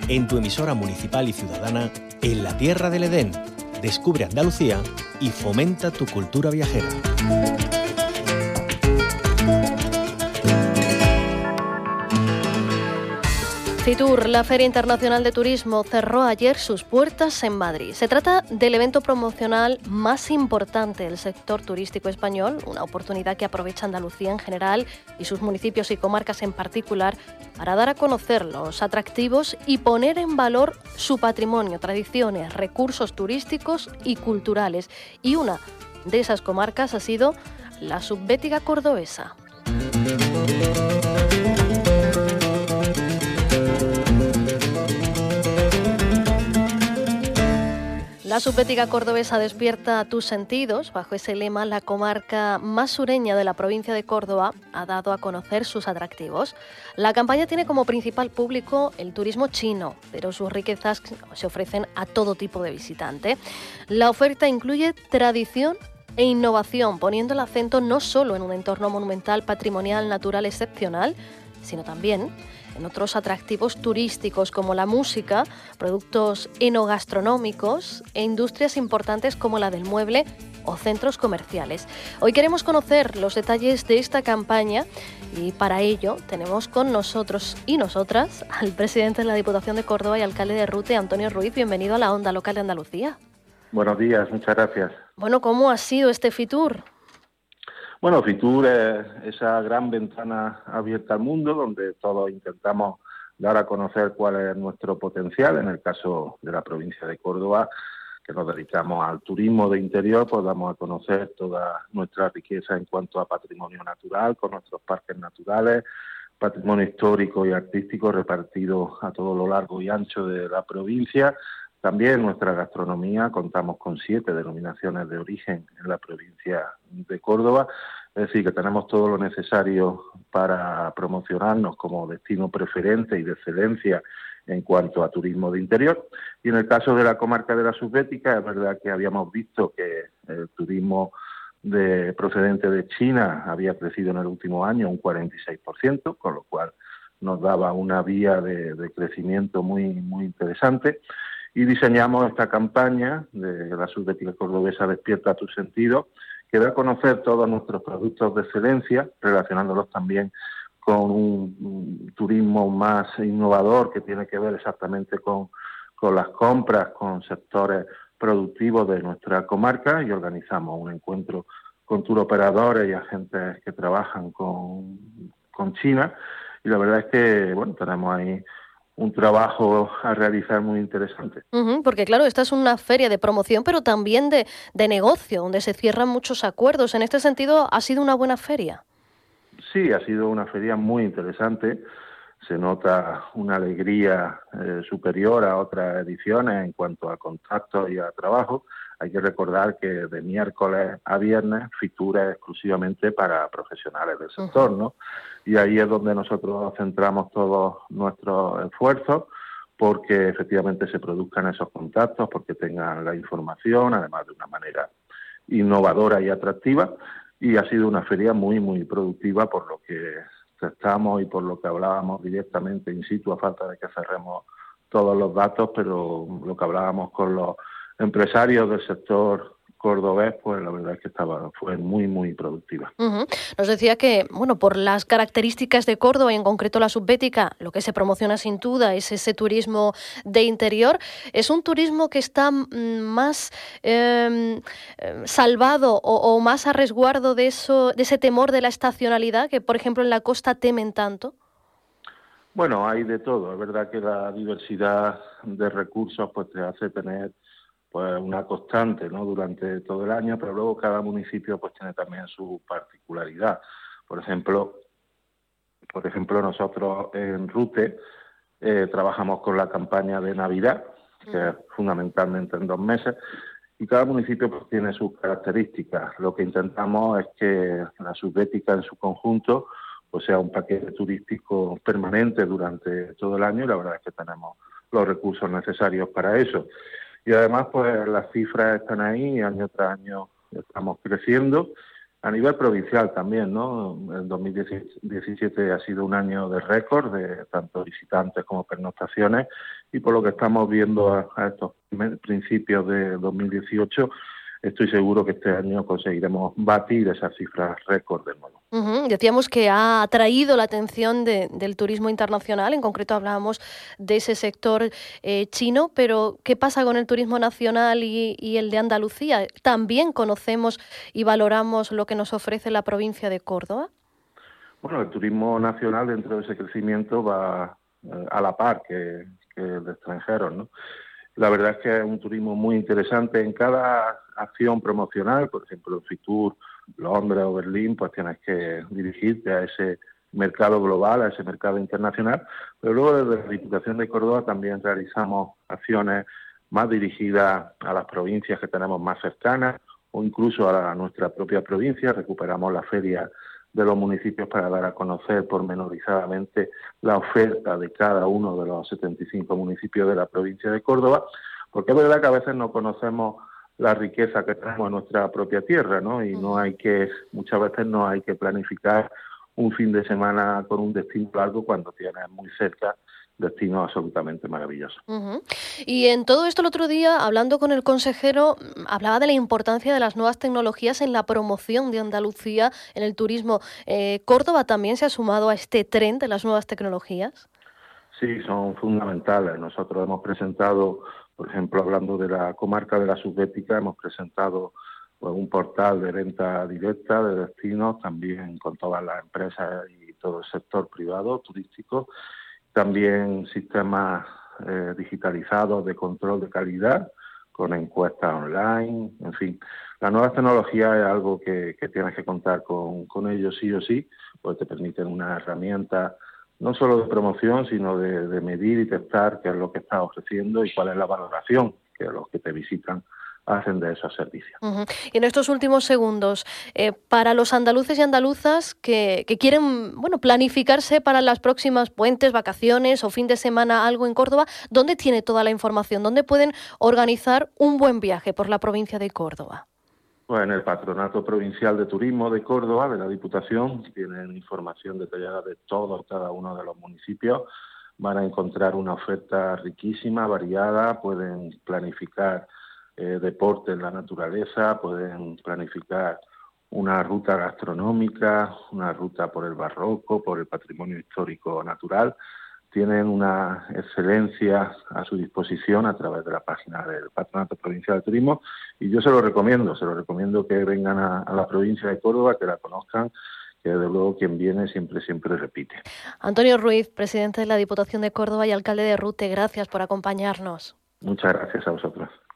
en tu emisora municipal y ciudadana en la tierra del Edén. Descubre Andalucía y fomenta tu cultura viajera. Fitur, la Feria Internacional de Turismo, cerró ayer sus puertas en Madrid. Se trata del evento promocional más importante del sector turístico español, una oportunidad que aprovecha Andalucía en general y sus municipios y comarcas en particular para dar a conocer los atractivos y poner en valor su patrimonio, tradiciones, recursos turísticos y culturales. Y una de esas comarcas ha sido la Subbética cordobesa. La Subbética cordobesa despierta tus sentidos. Bajo ese lema, la comarca más sureña de la provincia de Córdoba ha dado a conocer sus atractivos. La campaña tiene como principal público el turismo chino, pero sus riquezas se ofrecen a todo tipo de visitante. La oferta incluye tradición e innovación, poniendo el acento no solo en un entorno monumental, patrimonial, natural excepcional, sino también en otros atractivos turísticos como la música, productos enogastronómicos e industrias importantes como la del mueble o centros comerciales. Hoy queremos conocer los detalles de esta campaña y para ello tenemos con nosotros y nosotras al presidente de la Diputación de Córdoba y alcalde de Rute, Antonio Ruiz. Bienvenido a la Onda Local de Andalucía. Buenos días, muchas gracias. Bueno, ¿cómo ha sido este Fitur? Bueno, Fitur es esa gran ventana abierta al mundo donde todos intentamos dar a conocer cuál es nuestro potencial. En el caso de la provincia de Córdoba, que nos dedicamos al turismo de interior, pues damos a conocer toda nuestra riqueza en cuanto a patrimonio natural, con nuestros parques naturales, patrimonio histórico y artístico repartido a todo lo largo y ancho de la provincia. También nuestra gastronomía, contamos con 7 denominaciones de origen en la provincia de Córdoba, es decir, que tenemos todo lo necesario para promocionarnos como destino preferente y de excelencia en cuanto a turismo de interior. Y en el caso de la comarca de la Subbética, es verdad que habíamos visto que el turismo procedente de China había crecido en el último año un 46%, con lo cual nos daba una vía de crecimiento muy interesante. Y diseñamos esta campaña de la Subbética cordobesa Despierta tus sentidos, que da a conocer todos nuestros productos de excelencia, relacionándolos también con un turismo más innovador que tiene que ver exactamente con las compras, con sectores productivos de nuestra comarca, y organizamos un encuentro con touroperadores y agentes que trabajan con China. Y la verdad es que, bueno, tenemos ahí un trabajo a realizar muy interesante. Porque claro, esta es una feria de promoción, pero también de negocio, donde se cierran muchos acuerdos. En este sentido, ¿ha sido una buena feria? Sí, ha sido una feria muy interesante. Se nota una alegría superior a otras ediciones en cuanto a contactos y a trabajo. Hay que recordar que de miércoles a viernes Fitur es exclusivamente para profesionales del sector, ¿no? Y ahí es donde nosotros centramos todos nuestros esfuerzos, porque efectivamente se produzcan esos contactos, porque tengan la información, además de una manera innovadora y atractiva. Y ha sido una feria muy productiva por lo que estamos y por lo que hablábamos directamente in situ, a falta de que cerremos todos los datos, pero lo que hablábamos con los empresarios del sector cordobés, pues la verdad es que fue muy productiva. Nos decía que, bueno, por las características de Córdoba y en concreto la Subbética, lo que se promociona sin duda es ese turismo de interior. ¿Es un turismo que está más salvado o más a resguardo de ese temor de la estacionalidad que, por ejemplo, en la costa temen tanto? Bueno, hay de todo. Es verdad que la diversidad de recursos pues te hace tener pues una constante, ¿no?, durante todo el año, pero luego cada municipio pues tiene también su particularidad. Por ejemplo, nosotros en Rute trabajamos con la campaña de Navidad, que es fundamentalmente en 2 meses, y cada municipio pues tiene sus características. Lo que intentamos es que la Subbética en su conjunto pues sea un paquete turístico permanente durante todo el año, y la verdad es que tenemos los recursos necesarios para eso. Y además, pues las cifras están ahí, año tras año estamos creciendo. A nivel provincial también, ¿no? El 2017 ha sido un año de récord de tanto visitantes como pernoctaciones, y por lo que estamos viendo a estos principios de 2018, estoy seguro que este año conseguiremos batir esas cifras récord de nuevo. Decíamos que ha atraído la atención del turismo internacional, en concreto hablábamos de ese sector chino, pero ¿qué pasa con el turismo nacional y el de Andalucía? ¿También conocemos y valoramos lo que nos ofrece la provincia de Córdoba? Bueno, el turismo nacional dentro de ese crecimiento va a la par que el de extranjeros, ¿no? La verdad es que es un turismo muy interesante. En cada acción promocional, por ejemplo, en Fitur, Londres o Berlín, pues tienes que dirigirte a ese mercado global, a ese mercado internacional. Pero luego desde la Diputación de Córdoba también realizamos acciones más dirigidas a las provincias que tenemos más cercanas o incluso a nuestra propia provincia. Recuperamos la feria de los municipios para dar a conocer pormenorizadamente la oferta de cada uno de los 75 municipios de la provincia de Córdoba, porque es verdad que a veces no conocemos la riqueza que tenemos en nuestra propia tierra, ¿no? Y muchas veces no hay que planificar un fin de semana con un destino largo cuando tienes muy cerca destino absolutamente maravilloso. Y en todo esto el otro día, hablando con el consejero, hablaba de la importancia de las nuevas tecnologías en la promoción de Andalucía en el turismo. ¿Córdoba también se ha sumado a este tren de las nuevas tecnologías? Sí, son fundamentales. Nosotros hemos presentado, por ejemplo, hablando de la comarca de la Subbética, hemos presentado pues, un portal de venta directa de destinos, también con todas las empresas y todo el sector privado turístico. También sistemas digitalizados de control de calidad, con encuestas online, en fin. La nueva tecnología es algo que tienes que contar con ellos sí o sí, pues te permiten una herramienta no solo de promoción, sino de medir y testar qué es lo que estás ofreciendo y cuál es la valoración que los que te visitan hacen de esos servicios. Y en estos últimos segundos, para los andaluces y andaluzas que quieren planificarse para las próximas puentes, vacaciones o fin de semana algo en Córdoba, ¿dónde tiene toda la información? ¿Dónde pueden organizar un buen viaje por la provincia de Córdoba? Pues en el Patronato Provincial de Turismo de Córdoba, de la Diputación, tienen información detallada de todo, cada uno de los municipios. Van a encontrar una oferta riquísima, variada, pueden planificar deporte en la naturaleza, pueden planificar una ruta gastronómica, una ruta por el barroco, por el patrimonio histórico natural. Tienen una excelencia a su disposición a través de la página del Patronato Provincial de Turismo y yo se lo recomiendo que vengan a la provincia de Córdoba, que la conozcan, que desde luego quien viene siempre repite. Antonio Ruiz, presidente de la Diputación de Córdoba y alcalde de Rute, gracias por acompañarnos. Muchas gracias a vosotros.